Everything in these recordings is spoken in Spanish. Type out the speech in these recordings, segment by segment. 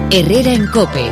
Herrera en COPE.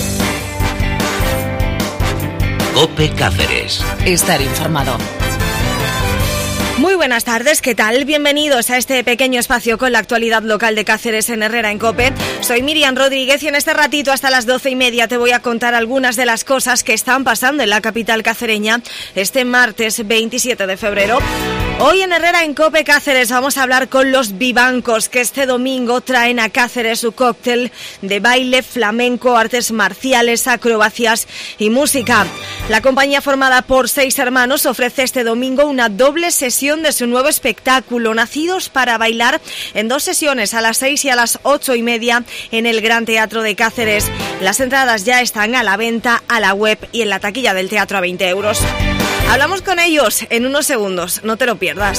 COPE Cáceres. Estar informado. Muy buenas tardes, ¿qué tal? Bienvenidos a este pequeño espacio con la actualidad local de Cáceres en Herrera en COPE. Soy Miriam Rodríguez y en este ratito hasta las 12:30 te voy a contar algunas de las cosas que están pasando en la capital cacereña este martes 27 de febrero. Hoy en Herrera en COPE Cáceres vamos a hablar con los Vivancos, que este domingo traen a Cáceres su cóctel de baile, flamenco, artes marciales, acrobacias y música. La compañía, formada por 6 hermanos, ofrece este domingo una doble sesión de su nuevo espectáculo, Nacidos para Bailar, en 2 sesiones, a las 6 y a las 8:30 en el Gran Teatro de Cáceres. Las entradas ya están a la venta a la web y en la taquilla del teatro a 20 euros. Hablamos con ellos en unos segundos, no te lo pierdas.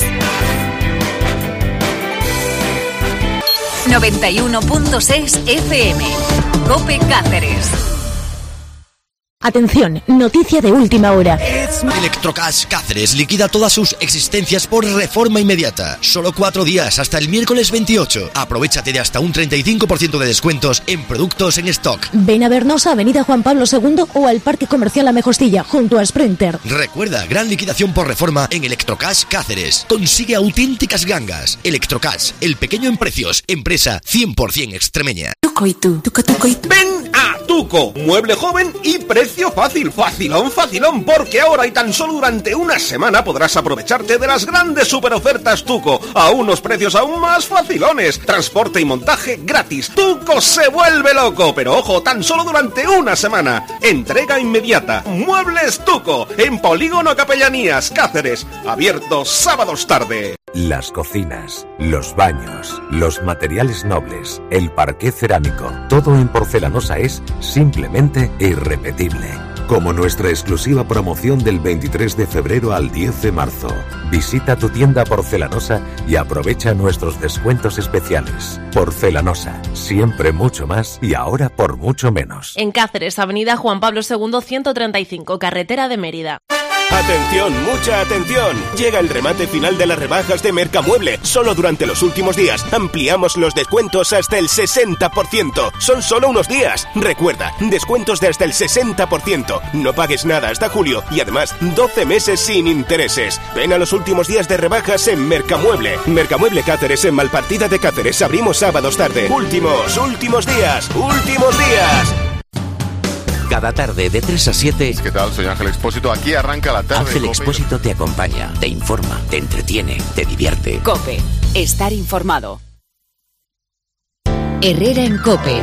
91.6 FM. COPE Cáceres. Atención, noticia de última hora. Electrocash Cáceres liquida todas sus existencias por reforma inmediata. Solo 4 días hasta el miércoles 28. Aprovechate de hasta un 35% de descuentos en productos en stock. Ven a vernos a Avenida Juan Pablo II o al Parque Comercial La Mejostilla, junto a Sprinter. Recuerda, gran liquidación por reforma en Electrocash Cáceres. Consigue auténticas gangas. Electrocash, el pequeño en precios. Empresa 100% extremeña. Tuco y tú. Ven a Tuco, mueble joven y precio fácil, facilón, porque ahora y tan solo durante una semana podrás aprovecharte de las grandes super ofertas Tuco, a unos precios aún más facilones, transporte y montaje gratis. Tuco se vuelve loco, pero ojo, tan solo durante una semana. Entrega inmediata. Muebles Tuco, en Polígono Capellanías, Cáceres, abierto sábados tarde. Las cocinas, los baños, los materiales nobles, el parqué cerámico, todo en Porcelanosa es simplemente irrepetible. Como nuestra exclusiva promoción del 23 de febrero al 10 de marzo. Visita tu tienda Porcelanosa y aprovecha nuestros descuentos especiales. Porcelanosa, siempre mucho más y ahora por mucho menos. En Cáceres, Avenida Juan Pablo II 135, carretera de Mérida. Atención, mucha atención. Llega el remate final de las rebajas de Mercamueble. Solo durante los últimos días ampliamos los descuentos hasta el 60%. Son solo unos días. Recuerda, descuentos de hasta el 60%. No pagues nada hasta julio y además 12 meses sin intereses. Ven a los últimos días de rebajas en Mercamueble. Mercamueble Cáceres, en Malpartida de Cáceres. Abrimos sábados tarde. Últimos días. Cada tarde de 3 a 7. ¿Qué tal? Soy Ángel Expósito. Aquí arranca la tarde. Ángel Expósito te acompaña, te informa, te entretiene, te divierte. COPE. Estar informado. Herrera en COPE.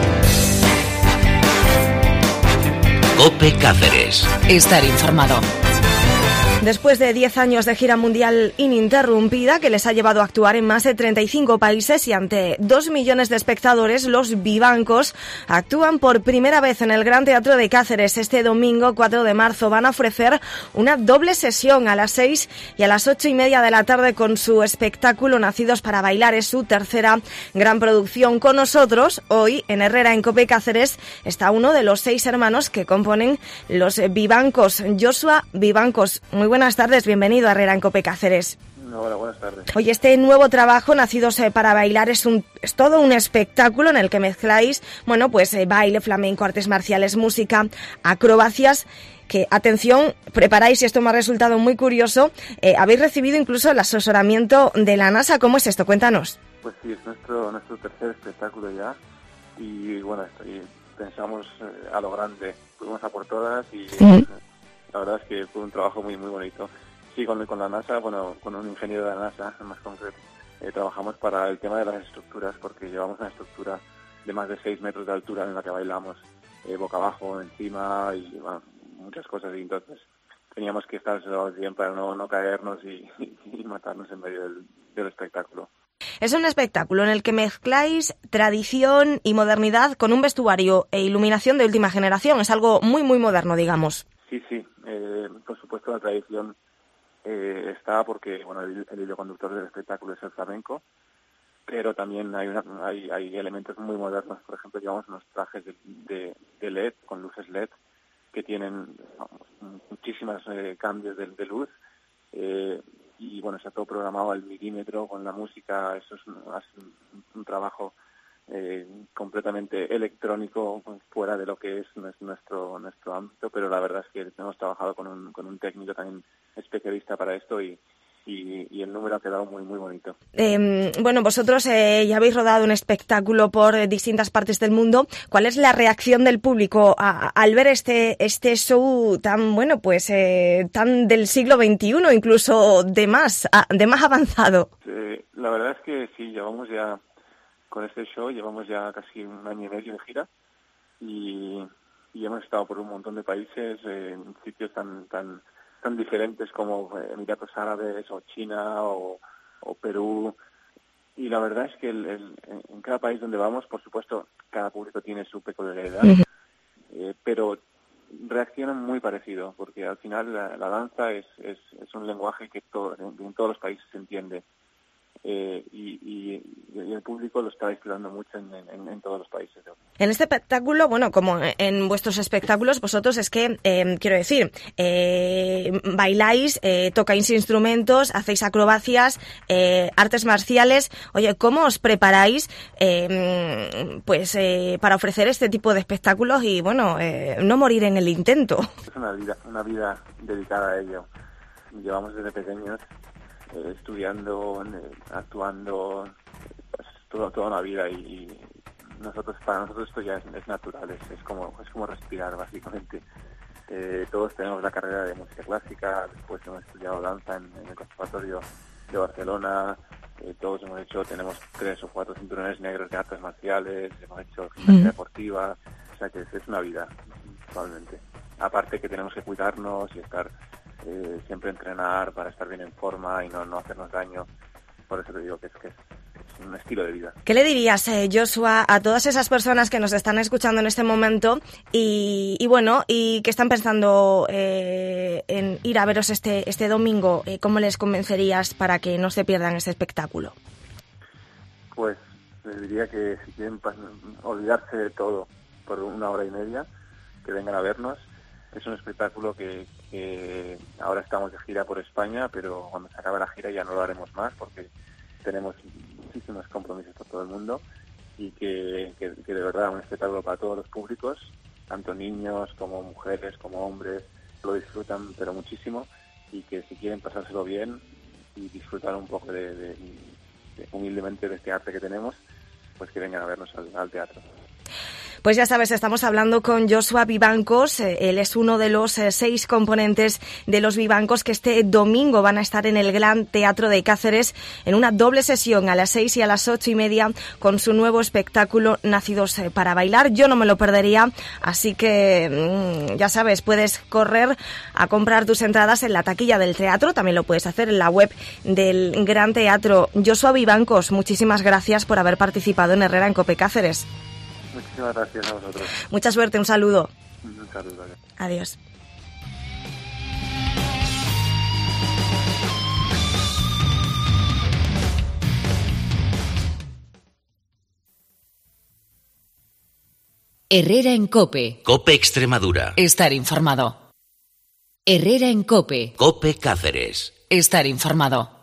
COPE Cáceres. Estar informado. Después de 10 años de gira mundial ininterrumpida que les ha llevado a actuar en más de 35 países y ante 2 millones de espectadores, los Vivancos actúan por primera vez en el Gran Teatro de Cáceres. Este domingo 4 de marzo van a ofrecer una doble sesión a las 6 y a las 8:30 de la tarde con su espectáculo Nacidos para Bailar. Es su tercera gran producción. Con nosotros hoy en Herrera en COPE Cáceres está uno de los 6 hermanos que componen los Vivancos, Joshua Vivancos. Muy buenas tardes, bienvenido a Herrera en COPE Cáceres. Hola, buenas tardes. Oye, este nuevo trabajo, Nacidos para Bailar, es todo un espectáculo en el que mezcláis, baile, flamenco, artes marciales, música, acrobacias, que, atención, preparáis, y esto me ha resultado muy curioso, habéis recibido incluso el asesoramiento de la NASA. ¿Cómo es esto? Cuéntanos. Pues sí, es nuestro tercer espectáculo ya, y bueno, pensamos a lo grande, fuimos a por todas y... La verdad es que fue un trabajo muy bonito. Sí, con la NASA, con un ingeniero de la NASA, más concreto, trabajamos para el tema de las estructuras, porque llevamos una estructura de más de 6 metros de altura en la que bailamos, boca abajo, encima y muchas cosas. Y entonces teníamos que estar bien para no caernos y matarnos en medio del espectáculo. Es un espectáculo en el que mezcláis tradición y modernidad con un vestuario e iluminación de última generación. Es algo muy moderno, digamos. Sí. Por supuesto la tradición está porque el hilo conductor del espectáculo es el flamenco, pero también hay elementos muy modernos. Por ejemplo, llevamos unos trajes de LED, con luces LED, que tienen muchísimos cambios de luz, y está todo programado al milímetro con la música. Eso es un trabajo completamente electrónico, fuera de lo que es nuestro ámbito, pero la verdad es que hemos trabajado con un técnico también especialista para esto y el número ha quedado muy muy bonito. Bueno, vosotros ya habéis rodado un espectáculo por distintas partes del mundo. ¿Cuál es la reacción del público al ver este show tan tan del siglo XXI, incluso de más avanzado? La verdad es que sí, llevamos ya con este show casi un año y medio de gira y hemos estado por un montón de países, en sitios tan diferentes como Emiratos Árabes o China o Perú, y la verdad es que en cada país donde vamos, por supuesto, cada público tiene su peculiaridad, pero reaccionan muy parecido, porque al final la danza es un lenguaje que en todos los países se entiende. Y el público lo está disfrutando mucho en todos los países. En este espectáculo, bueno, como en vuestros espectáculos, vosotros es que, quiero decir, bailáis, tocáis instrumentos, hacéis acrobacias, artes marciales. Oye, ¿cómo os preparáis para ofrecer este tipo de espectáculos y, bueno, no morir en el intento? Es una vida dedicada a ello. Llevamos desde pequeños estudiando, actuando, toda una vida, y para nosotros esto ya es natural, es como respirar, básicamente. Todos tenemos la carrera de música clásica, después hemos estudiado danza en el Conservatorio de Barcelona, todos tenemos 3 o 4 cinturones negros de artes marciales, hemos hecho gimnasia deportiva, o sea que es una vida, totalmente. Aparte que tenemos que cuidarnos y estar siempre entrenar para estar bien en forma y no hacernos daño. Por eso te digo que es un estilo de vida. ¿Qué le dirías, Joshua, a todas esas personas que nos están escuchando en este momento y que están pensando en ir a veros este domingo? ¿Cómo les convencerías para que no se pierdan este espectáculo? Pues les diría que si quieren olvidarse de todo por 1 hora y media, que vengan a vernos. Es un espectáculo que ahora estamos de gira por España, pero cuando se acabe la gira ya no lo haremos más porque tenemos muchísimos compromisos por todo el mundo, y que de verdad un espectáculo para todos los públicos, tanto niños como mujeres como hombres, lo disfrutan pero muchísimo, y que si quieren pasárselo bien y disfrutar un poco de humildemente de este arte que tenemos, pues que vengan a vernos al teatro. Pues ya sabes, estamos hablando con Joshua Vivancos. Él es uno de los 6 componentes de los Vivancos que este domingo van a estar en el Gran Teatro de Cáceres en una doble sesión a las 6 y a las 8:30 con su nuevo espectáculo Nacidos para Bailar. Yo no me lo perdería, así que ya sabes, puedes correr a comprar tus entradas en la taquilla del teatro. También lo puedes hacer en la web del Gran Teatro. Joshua Vivancos, muchísimas gracias por haber participado en Herrera en COPE Cáceres. Muchísimas gracias a vosotros. Mucha suerte, un saludo. Un saludo. Adiós. Herrera en COPE. COPE Extremadura. Estar informado. Herrera en COPE. COPE Cáceres. Estar informado.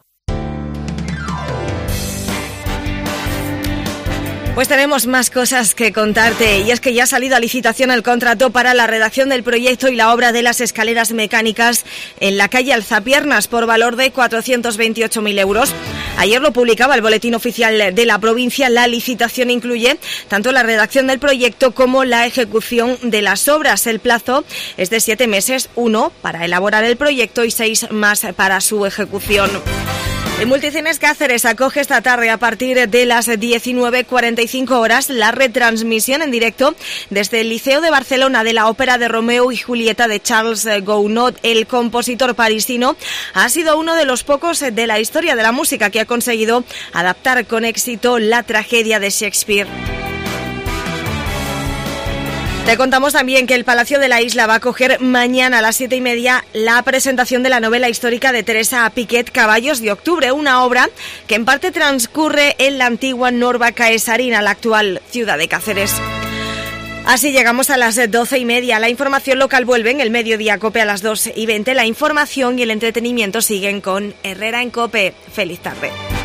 Pues tenemos más cosas que contarte, y es que ya ha salido a licitación el contrato para la redacción del proyecto y la obra de las escaleras mecánicas en la calle Alzapiernas por valor de 428.000 euros. Ayer lo publicaba el Boletín Oficial de la provincia. La licitación incluye tanto la redacción del proyecto como la ejecución de las obras. El plazo es de 7 meses, 1 para elaborar el proyecto y 6 más para su ejecución. El Multicines Cáceres acoge esta tarde a partir de las 19:45 horas la retransmisión en directo desde el Liceo de Barcelona de la ópera de Romeo y Julieta de Charles Gounod. El compositor parisino ha sido uno de los pocos de la historia de la música que ha conseguido adaptar con éxito la tragedia de Shakespeare. Te contamos también que el Palacio de la Isla va a acoger mañana a las 7:30 la presentación de la novela histórica de Teresa Piquet, Caballos de Octubre, una obra que en parte transcurre en la antigua Norba Caesarina, la actual ciudad de Cáceres. Así llegamos a las 12:30. La información local vuelve en el Mediodía COPE a las 2:20. La información y el entretenimiento siguen con Herrera en COPE. Feliz tarde.